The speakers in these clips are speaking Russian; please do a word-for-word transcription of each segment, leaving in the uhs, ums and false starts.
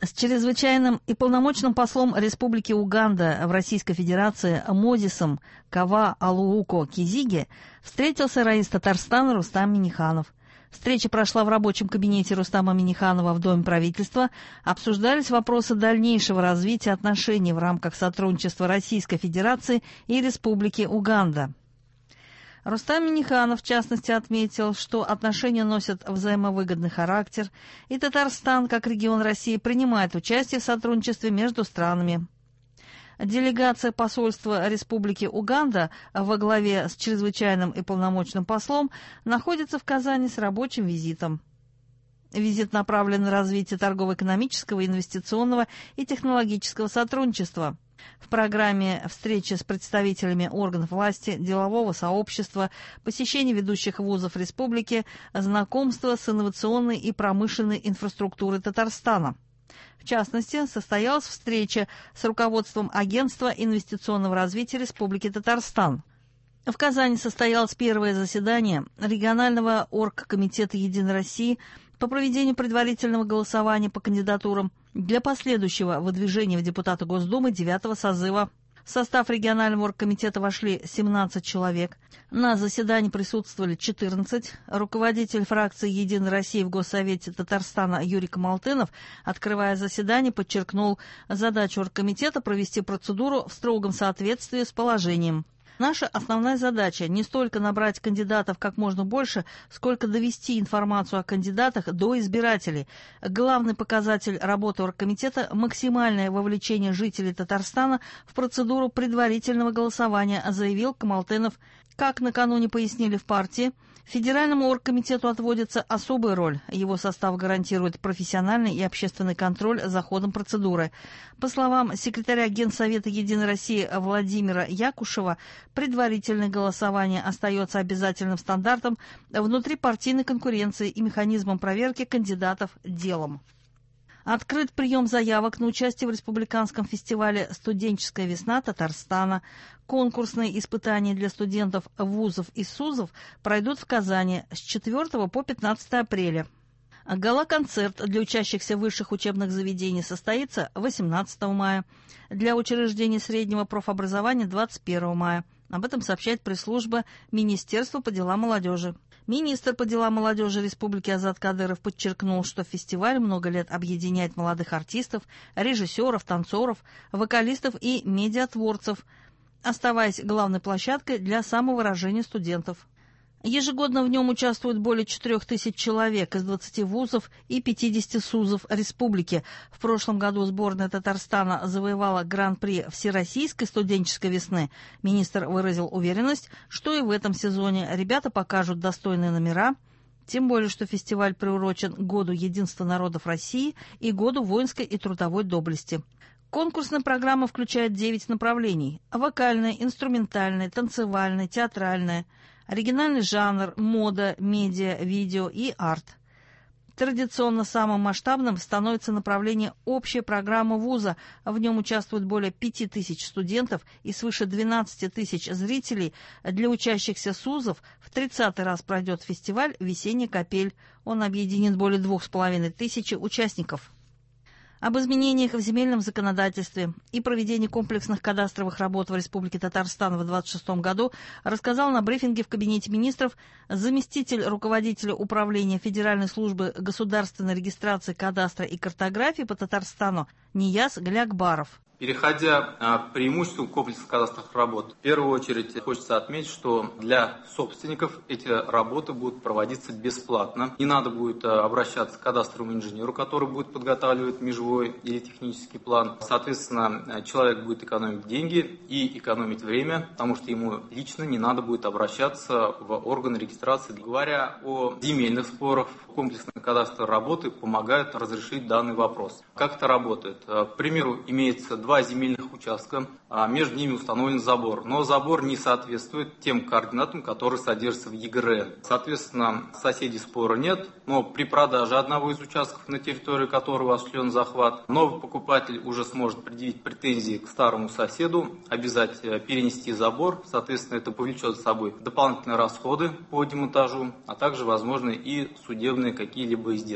С чрезвычайным и полномочным послом Республики Уганда в Российской Федерации Мозисом Кава Алууко Кизиге встретился раис Татарстана Рустам Минниханов. Встреча прошла в рабочем кабинете Рустама Минниханова в Доме правительства. Обсуждались вопросы дальнейшего развития отношений в рамках сотрудничества Российской Федерации и Республики Уганда. Рустам Минниханов, в частности, отметил, что отношения носят взаимовыгодный характер, и Татарстан, как регион России, принимает участие в сотрудничестве между странами. Делегация посольства Республики Уганда во главе с чрезвычайным и полномочным послом находится в Казани с рабочим визитом. Визит направлен на развитие торгово-экономического, инвестиционного и технологического сотрудничества. В программе встречи с представителями органов власти, делового сообщества, посещение ведущих вузов республики, знакомство с инновационной и промышленной инфраструктурой Татарстана. В частности, состоялась встреча с руководством Агентства инвестиционного развития Республики Татарстан. В Казани состоялось первое заседание регионального оргкомитета «Единой России» по проведению предварительного голосования по кандидатурам для последующего выдвижения в депутаты Госдумы девятого созыва. В состав регионального оргкомитета вошли семнадцать человек. На заседании присутствовали четырнадцать. Руководитель фракции «Единой России» в Госсовете Татарстана Юрий Камалтынов, открывая заседание, подчеркнул задачу оргкомитета провести процедуру в строгом соответствии с положением. Наша основная задача не столько набрать кандидатов как можно больше, сколько довести информацию о кандидатах до избирателей. Главный показатель работы оргкомитета – максимальное вовлечение жителей Татарстана в процедуру предварительного голосования, заявил Камалтынов. Как накануне пояснили в партии, Федеральному оргкомитету отводится особая роль. Его состав гарантирует профессиональный и общественный контроль за ходом процедуры. По словам секретаря Генсовета «Единой России» Владимира Якушева, предварительное голосование остается обязательным стандартом внутрипартийной конкуренции и механизмом проверки кандидатов делом. Открыт прием заявок на участие в республиканском фестивале «Студенческая весна Татарстана». Конкурсные испытания для студентов вузов и СУЗов пройдут в Казани с четвёртого по пятнадцатое апреля. Гала-концерт для учащихся высших учебных заведений состоится восемнадцатого мая, для учреждений среднего профобразования двадцать первого мая. Об этом сообщает пресс-служба Министерства по делам молодежи. Министр по делам молодежи Республики Азат Кадыров подчеркнул, что фестиваль много лет объединяет молодых артистов, режиссеров, танцоров, вокалистов и медиатворцев, оставаясь главной площадкой для самовыражения студентов. Ежегодно в нем участвуют более четырех тысяч человек из двадцати вузов и пятидесяти СУЗов республики. В прошлом году сборная Татарстана завоевала гран-при Всероссийской студенческой весны. Министр выразил уверенность, что и в этом сезоне ребята покажут достойные номера, тем более, что фестиваль приурочен к Году единства народов России и Году воинской и трудовой доблести. Конкурсная программа включает девять направлений – вокальная, инструментальная, танцевальная, театральная, оригинальный жанр, мода, медиа, видео и арт. Традиционно самым масштабным становится направление «Общая программа вуза». В нем участвуют более пяти тысяч студентов и свыше двенадцати тысяч зрителей. Для учащихся СУЗов в тридцатый раз пройдет фестиваль «Весенняя капель». Он объединит более двух с половиной тысячи участников. Об изменениях в земельном законодательстве и проведении комплексных кадастровых работ в Республике Татарстан в две тысячи двадцать шестом году рассказал на брифинге в Кабинете министров заместитель руководителя управления Федеральной службы государственной регистрации кадастра и картографии по Татарстану Нияз Глякбаров. Переходя к преимуществу комплексных кадастровых работ, в первую очередь хочется отметить, что для собственников эти работы будут проводиться бесплатно. Не надо будет обращаться к кадастровому инженеру, который будет подготавливать межевой или технический план. Соответственно, человек будет экономить деньги и экономить время, потому что ему лично не надо будет обращаться в органы регистрации. Говоря о земельных спорах, комплексные кадастровые работы помогают разрешить данный вопрос. Как это работает? К примеру, имеется два земельных участка, между ними установлен забор, но забор не соответствует тем координатам, которые содержатся в ЕГРН. Соответственно, соседей спора нет, но при продаже одного из участков, на территории которого осуществлен захват, новый покупатель уже сможет предъявить претензии к старому соседу, обязать перенести забор, соответственно, это повлечет за собой дополнительные расходы по демонтажу, а также, возможно, и судебные какие-либо издержки.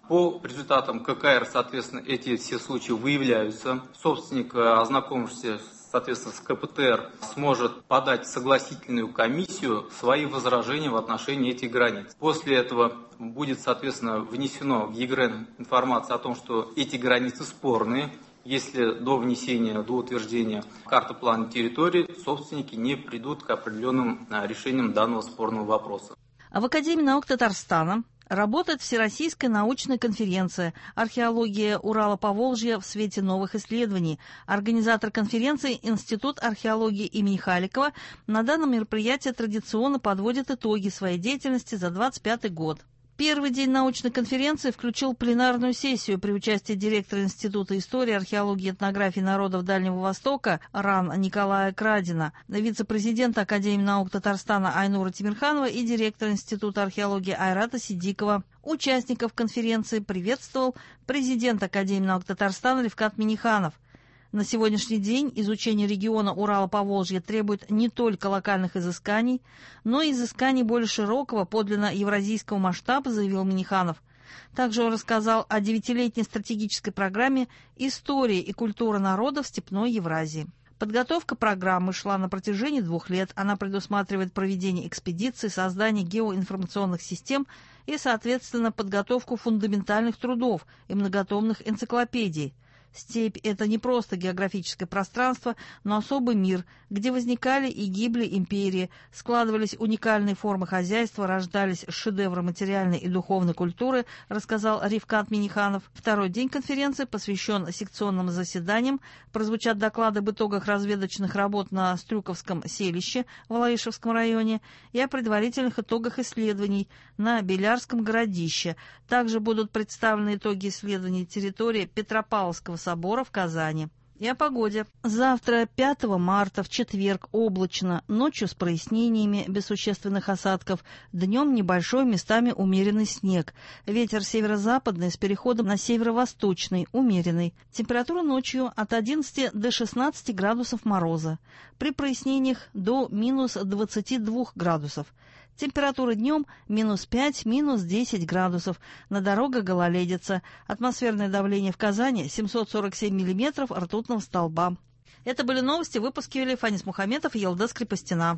По результатам ка ка эр, соответственно, эти все случаи выявляются. Собственник, ознакомившись, соответственно, с ка пэ тэ эр, сможет подать в согласительную комиссию свои возражения в отношении этих границ. После этого будет, соответственно, внесено в ЕГРН информация о том, что эти границы спорные. Если до внесения, до утверждения карты плана территории собственники не придут к определенным решениям данного спорного вопроса. А в Академии наук Татарстана работает Всероссийская научная конференция «Археология Урала-Поволжья в свете новых исследований». Организатор конференции Институт археологии имени Халикова на данном мероприятии традиционно подводит итоги своей деятельности за двадцать пятый год. Первый день научной конференции включил пленарную сессию при участии директора Института истории, археологии и этнографии народов Дальнего Востока РАН Николая Крадина, вице-президента Академии наук Татарстана Айнура Тимирханова и директора Института археологии Айрата Сидикова. Участников конференции приветствовал президент Академии наук Татарстана Рифкат Минниханов. На сегодняшний день изучение региона Урала-Поволжья требует не только локальных изысканий, но и изысканий более широкого, подлинно евразийского масштаба, заявил Минниханов. Также он рассказал о девятилетней стратегической программе «История и культура народов Степной Евразии». Подготовка программы шла на протяжении двух лет. Она предусматривает проведение экспедиций, создание геоинформационных систем и, соответственно, подготовку фундаментальных трудов и многотомных энциклопедий. Степь – это не просто географическое пространство, но особый мир, где возникали и гибли империи, складывались уникальные формы хозяйства, рождались шедевры материальной и духовной культуры, рассказал Рифкат Минниханов. Второй день конференции посвящен секционным заседаниям, прозвучат доклады об итогах разведочных работ на Стрюковском селище в Алаишевском районе и о предварительных итогах исследований на Белярском городище. Также будут представлены итоги исследований территории Петропавловского собора в Казани. И о погоде. Завтра, пятого марта, в четверг, облачно, ночью с прояснениями, без существенных осадков, днем небольшой, местами умеренный снег. Ветер северо-западный с переходом на северо-восточный, умеренный. Температура ночью от одиннадцати до шестнадцати градусов мороза. При прояснениях до минус двадцати двух градусов. Температура днем минус пять, минус десять градусов. На дорогах гололедица. Атмосферное давление в Казани семьсот сорок семь миллиметров ртутного столба. Это были новости, выпуски вели Фанис Мухаметов и Елдес Крепостина.